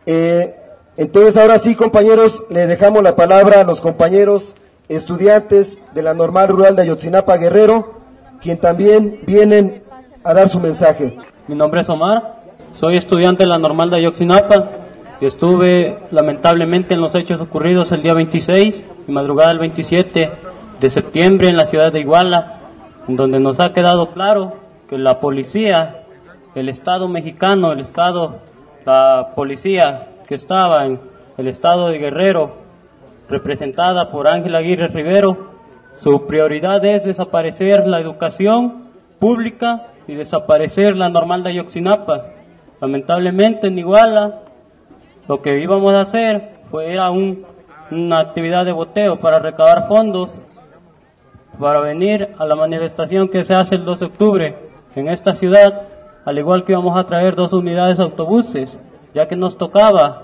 Entonces ahora sí, compañeros, le dejamos la palabra a los compañeros estudiantes de la Normal Rural de Ayotzinapa, Guerrero, quien también vienen a dar su mensaje. Mi nombre es Omar, soy estudiante de la Normal de Ayotzinapa y estuve lamentablemente en los hechos ocurridos el día 26 y madrugada del 27 de septiembre en la ciudad de Iguala, en donde nos ha quedado claro que la policía, el Estado mexicano, la policía que estaba en el estado de Guerrero, representada por Ángel Aguirre Rivero, su prioridad es desaparecer la educación pública y desaparecer la Normal de Ayotzinapa. Lamentablemente en Iguala lo que íbamos a hacer era una actividad de boteo para recaudar fondos para venir a la manifestación que se hace el 2 de octubre en esta ciudad, al igual que íbamos a traer 2 unidades de autobuses, ya que nos tocaba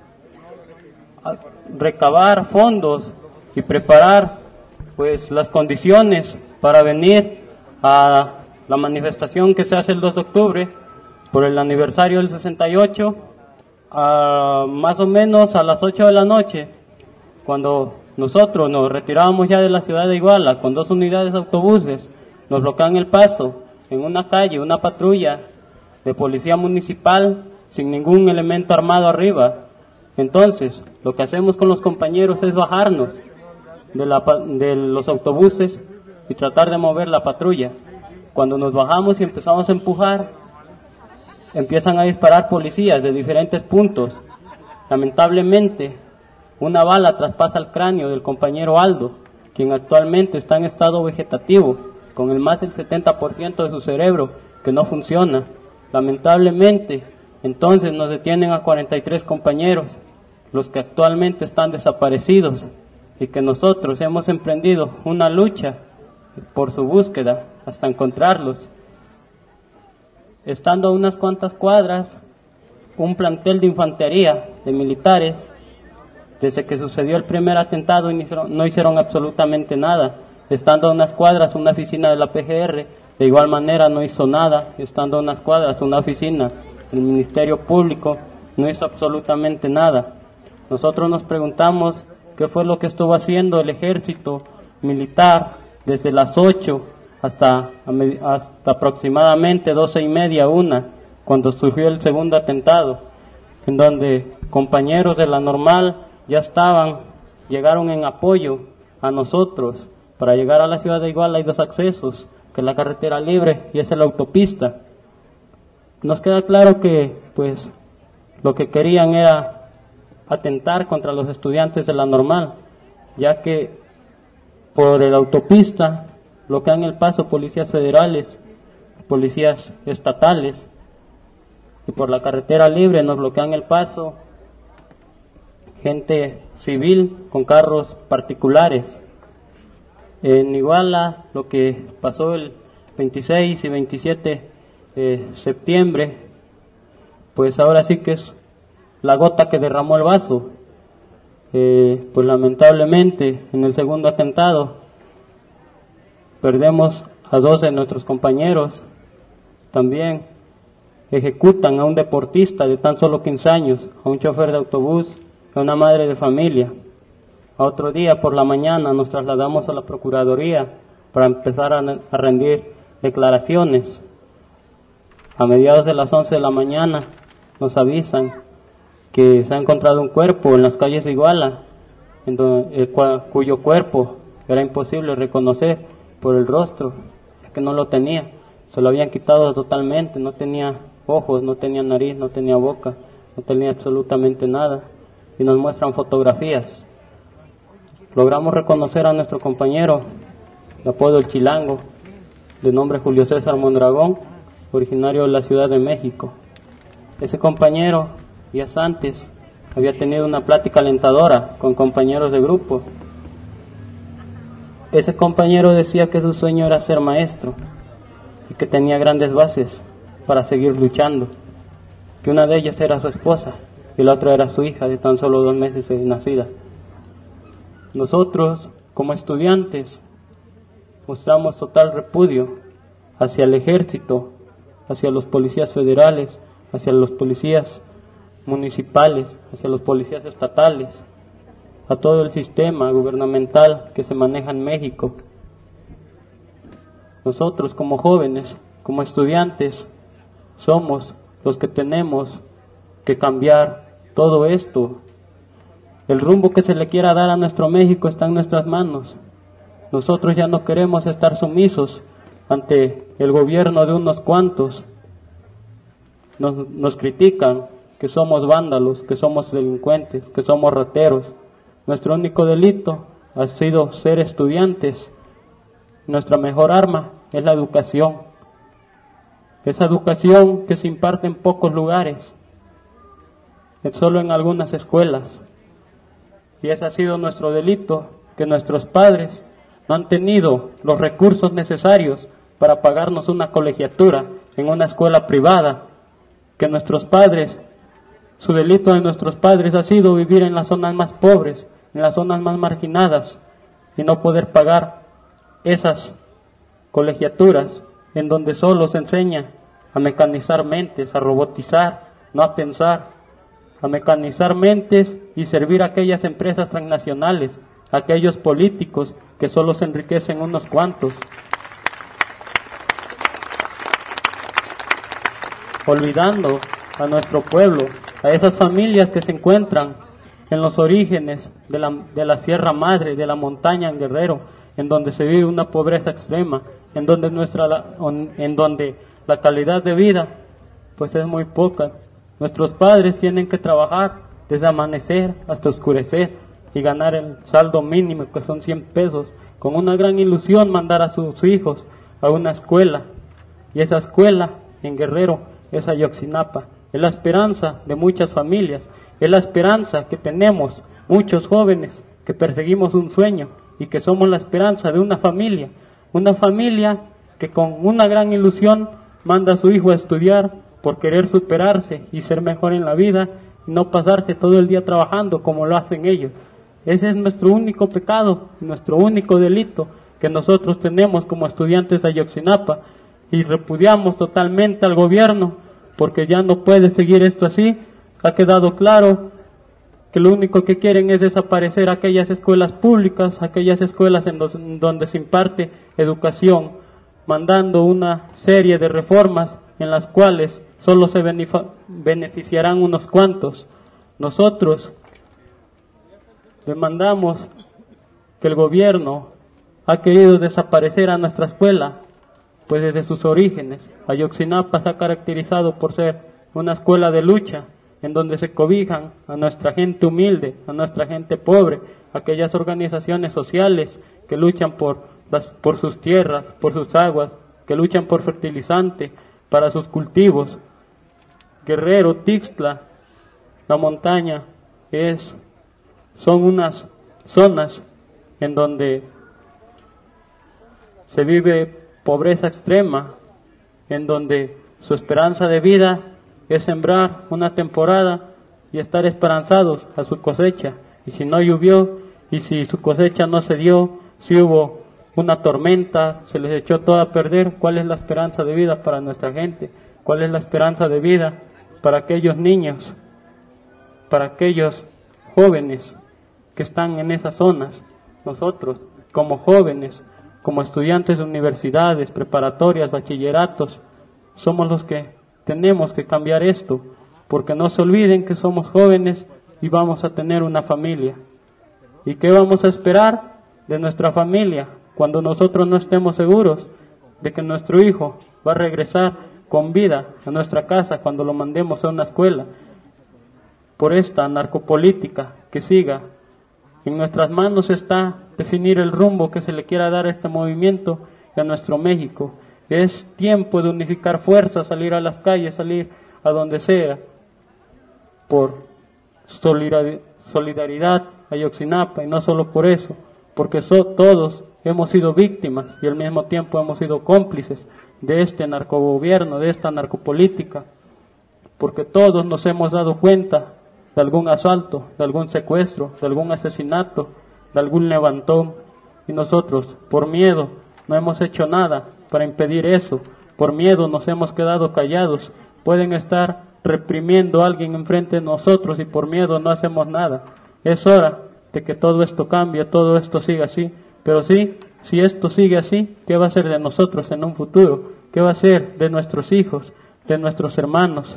recabar fondos y preparar pues las condiciones para venir a la manifestación que se hace el 2 de octubre por el aniversario del 68, más o menos a las 8 de la noche, cuando nosotros nos retirábamos ya de la ciudad de Iguala con 2 unidades de autobuses, nos bloquean el paso en una calle, una patrulla de policía municipal sin ningún elemento armado arriba. Entonces, lo que hacemos con los compañeros es bajarnos de los autobuses y tratar de mover la patrulla. Cuando nos bajamos y empezamos a empujar, empiezan a disparar policías de diferentes puntos. Lamentablemente, una bala traspasa el cráneo del compañero Aldo, quien actualmente está en estado vegetativo, con el más del 70% de su cerebro que no funciona. Lamentablemente, entonces nos detienen a 43 compañeros, los que actualmente están desaparecidos y que nosotros hemos emprendido una lucha por su búsqueda hasta encontrarlos. Estando a unas cuantas cuadras, un plantel de infantería, de militares, desde que sucedió el primer atentado no hicieron absolutamente nada. Estando a unas cuadras, una oficina de la PGR, de igual manera no hizo nada. Estando a unas cuadras, una oficina del Ministerio Público, no hizo absolutamente nada. Nosotros nos preguntamos qué fue lo que estuvo haciendo el ejército militar desde las 8 hasta aproximadamente 12:30, 1, cuando surgió el segundo atentado, en donde compañeros de la Normal ya llegaron en apoyo a nosotros. Para llegar a la ciudad de Iguala hay 2 accesos, que es la carretera libre y es la autopista. Nos queda claro que pues lo que querían era atentar contra los estudiantes de la Normal, ya que por la autopista bloquean el paso policías federales, policías estatales, y por la carretera libre nos bloquean el paso gente civil con carros particulares. En Iguala lo que pasó el 26 y 27 de septiembre, pues ahora sí que es la gota que derramó el vaso. Pues lamentablemente en el segundo atentado perdemos a 2 de nuestros compañeros. También ejecutan a un deportista de tan solo 15 años, a un chofer de autobús, a una madre de familia. A otro día por la mañana nos trasladamos a la Procuraduría para empezar a rendir declaraciones. A mediados de las 11 de la mañana nos avisan que se ha encontrado un cuerpo en las calles de Iguala, cuyo cuerpo era imposible reconocer por el rostro, que no lo tenía, se lo habían quitado totalmente, no tenía ojos, no tenía nariz, no tenía boca, no tenía absolutamente nada, y nos muestran fotografías. Logramos reconocer a nuestro compañero, de apodo El Chilango, de nombre Julio César Mondragón, originario de la Ciudad de México. Ese compañero, días antes, había tenido una plática alentadora con compañeros de grupo. Ese compañero decía que su sueño era ser maestro y que tenía grandes bases para seguir luchando, que una de ellas era su esposa y la otra era su hija de tan solo 2 meses de nacida. Nosotros, como estudiantes, mostramos total repudio hacia el ejército, hacia los policías federales, hacia los policías municipales, hacia los policías estatales, a todo el sistema gubernamental que se maneja en México. Nosotros como jóvenes, como estudiantes, somos los que tenemos que cambiar todo esto. El rumbo que se le quiera dar a nuestro México está en nuestras manos. Nosotros ya no queremos estar sumisos ante el gobierno de unos cuantos. Nos critican que somos vándalos, que somos delincuentes, que somos rateros. Nuestro único delito ha sido ser estudiantes. Nuestra mejor arma es la educación. Esa educación que se imparte en pocos lugares, solo en algunas escuelas. Y ese ha sido nuestro delito, que nuestros padres no han tenido los recursos necesarios para pagarnos una colegiatura en una escuela privada. Que nuestros padres, su delito de nuestros padres ha sido vivir en las zonas más pobres, en las zonas más marginadas, y no poder pagar esas colegiaturas en donde solo se enseña a mecanizar mentes, a robotizar, no a pensar, a mecanizar mentes y servir a aquellas empresas transnacionales, a aquellos políticos que solo se enriquecen unos cuantos. Olvidando a nuestro pueblo, a esas familias que se encuentran en los orígenes de la Sierra Madre, de la montaña en Guerrero, en donde se vive una pobreza extrema, en donde la calidad de vida pues es muy poca. Nuestros padres tienen que trabajar desde amanecer hasta oscurecer y ganar el saldo mínimo, que son 100 pesos, con una gran ilusión mandar a sus hijos a una escuela. Y esa escuela en Guerrero es Ayotzinapa. Es la esperanza de muchas familias, es la esperanza que tenemos muchos jóvenes que perseguimos un sueño y que somos la esperanza de una familia que con una gran ilusión manda a su hijo a estudiar por querer superarse y ser mejor en la vida y no pasarse todo el día trabajando como lo hacen ellos. Ese es nuestro único pecado, nuestro único delito que nosotros tenemos como estudiantes de Ayotzinapa, y repudiamos totalmente al gobierno porque ya no puede seguir esto así. Ha quedado claro que lo único que quieren es desaparecer aquellas escuelas públicas, aquellas escuelas en donde se imparte educación, mandando una serie de reformas en las cuales solo se beneficiarán unos cuantos. Nosotros demandamos que el gobierno ha querido desaparecer a nuestra escuela, pues desde sus orígenes Ayotzinapa se ha caracterizado por ser una escuela de lucha, en donde se cobijan a nuestra gente humilde, a nuestra gente pobre, aquellas organizaciones sociales que luchan por sus tierras, por sus aguas, que luchan por fertilizante para sus cultivos. Guerrero, Tixtla, la montaña, son unas zonas en donde se vive pobreza extrema, en donde su esperanza de vida es sembrar una temporada y estar esperanzados a su cosecha. Y si no llovió, y si su cosecha no se dio, si hubo una tormenta, se les echó todo a perder, ¿cuál es la esperanza de vida para nuestra gente? ¿Cuál es la esperanza de vida para aquellos niños, para aquellos jóvenes que están en esas zonas? Nosotros, como jóvenes, como estudiantes de universidades, preparatorias, bachilleratos, somos los que tenemos que cambiar esto, porque no se olviden que somos jóvenes y vamos a tener una familia. ¿Y qué vamos a esperar de nuestra familia cuando nosotros no estemos seguros de que nuestro hijo va a regresar con vida a nuestra casa cuando lo mandemos a una escuela? Por esta narcopolítica que siga, en nuestras manos está definir el rumbo que se le quiera dar a este movimiento y a nuestro México. Es tiempo de unificar fuerzas, salir a las calles, salir a donde sea, por solidaridad a Ayotzinapa, y no solo por eso, porque todos hemos sido víctimas y al mismo tiempo hemos sido cómplices de este narcogobierno, de esta narcopolítica, porque todos nos hemos dado cuenta de algún asalto, de algún secuestro, de algún asesinato, de algún levantón, y nosotros, por miedo, no hemos hecho nada para impedir eso. Por miedo nos hemos quedado callados. Pueden estar reprimiendo a alguien enfrente de nosotros y por miedo no hacemos nada. Es hora de que todo esto cambie, todo esto siga así. Pero sí, si esto sigue así, ¿qué va a ser de nosotros en un futuro? ¿Qué va a ser de nuestros hijos, de nuestros hermanos?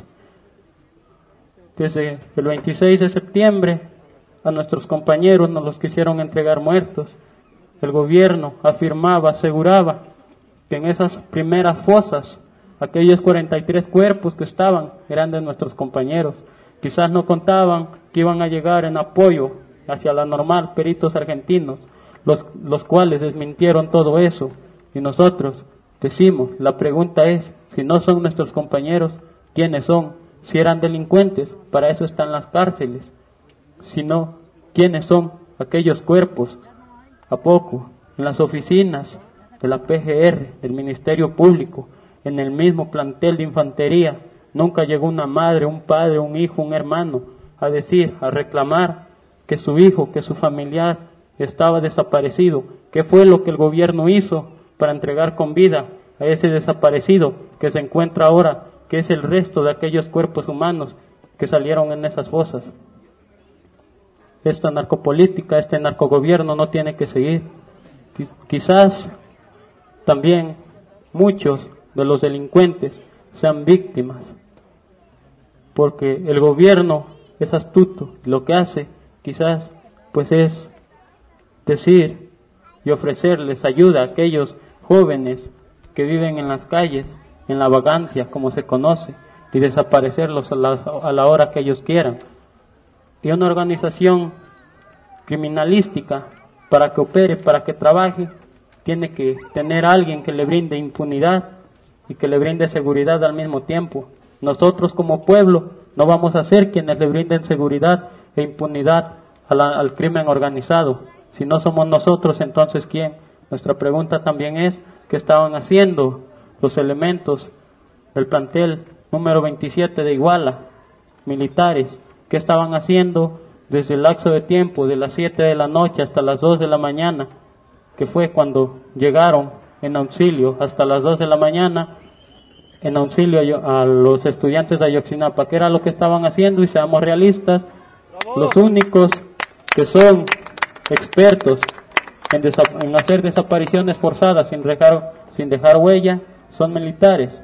Desde el 26 de septiembre a nuestros compañeros nos los quisieron entregar muertos. El gobierno afirmaba, aseguraba que en esas primeras fosas, aquellos 43 cuerpos que estaban eran de nuestros compañeros. Quizás no contaban que iban a llegar en apoyo hacia la normal peritos argentinos, los cuales desmintieron todo eso. Y nosotros decimos, la pregunta es, si no son nuestros compañeros, ¿quiénes son? Si eran delincuentes, para eso están las cárceles. Si no, ¿quiénes son aquellos cuerpos? ¿A poco? En las oficinas de la PGR, del Ministerio Público, en el mismo plantel de infantería, nunca llegó una madre, un padre, un hijo, un hermano a decir, a reclamar que su hijo, que su familiar estaba desaparecido. ¿Qué fue lo que el gobierno hizo para entregar con vida a ese desaparecido que se encuentra ahora, que es el resto de aquellos cuerpos humanos que salieron en esas fosas? Esta narcopolítica, este narcogobierno no tiene que seguir. Quizás también muchos de los delincuentes sean víctimas, porque el gobierno es astuto. Lo que hace quizás pues es decir y ofrecerles ayuda a aquellos jóvenes que viven en las calles, en la vagancia, como se conoce, y desaparecerlos a la hora que ellos quieran. Y una organización criminalística, para que opere, para que trabaje, tiene que tener a alguien que le brinde impunidad y que le brinde seguridad al mismo tiempo. Nosotros como pueblo no vamos a ser quienes le brinden seguridad e impunidad al crimen organizado. Si no somos nosotros, entonces ¿quién? Nuestra pregunta también es, ¿qué estaban haciendo los elementos del plantel número 27 de Iguala, militares? ¿Qué estaban haciendo desde el lapso de tiempo de las 7 de la noche hasta las 2 de la mañana, que fue cuando llegaron en auxilio, hasta las 2 de la mañana, en auxilio a los estudiantes de Ayotzinapa? ¿Qué era lo que estaban haciendo? Y seamos realistas, los únicos que son expertos en hacer desapariciones forzadas sin dejar huella son militares,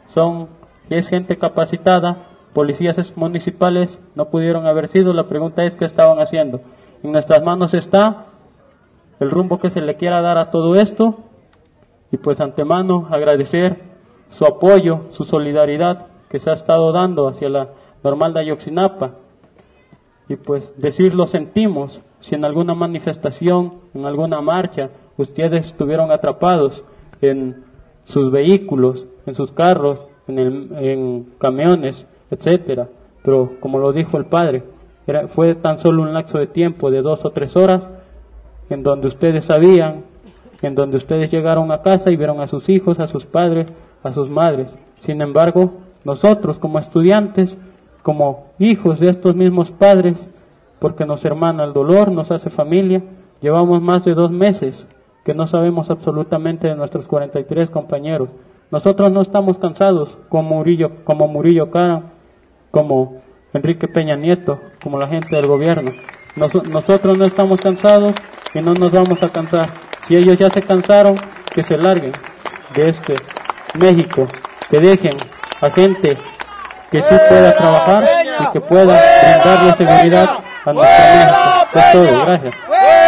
es gente capacitada. Policías municipales no pudieron haber sido. La pregunta es, ¿qué estaban haciendo? En nuestras manos está el rumbo que se le quiera dar a todo esto, y pues antemano agradecer su apoyo, su solidaridad que se ha estado dando hacia la normal de Ayotzinapa, y pues decir lo sentimos. Si en alguna manifestación, en alguna marcha, ustedes estuvieron atrapados en sus vehículos, en sus carros, en camiones, etcétera, pero como lo dijo el padre, fue tan solo un lapso de tiempo de 2 o 3 horas en donde ustedes sabían, en donde ustedes llegaron a casa y vieron a sus hijos, a sus padres, a sus madres. Sin embargo, nosotros como estudiantes, como hijos de estos mismos padres, porque nos hermana el dolor, nos hace familia, llevamos más de 2 meses que no sabemos absolutamente de nuestros 43 compañeros. Nosotros no estamos cansados como Murillo Karam, como Enrique Peña Nieto, como la gente del gobierno. Nosotros no estamos cansados y no nos vamos a cansar. Si ellos ya se cansaron, que se larguen de este México, que dejen a gente que sí pueda trabajar y que pueda brindarle seguridad a nuestro México. Es todo, gracias.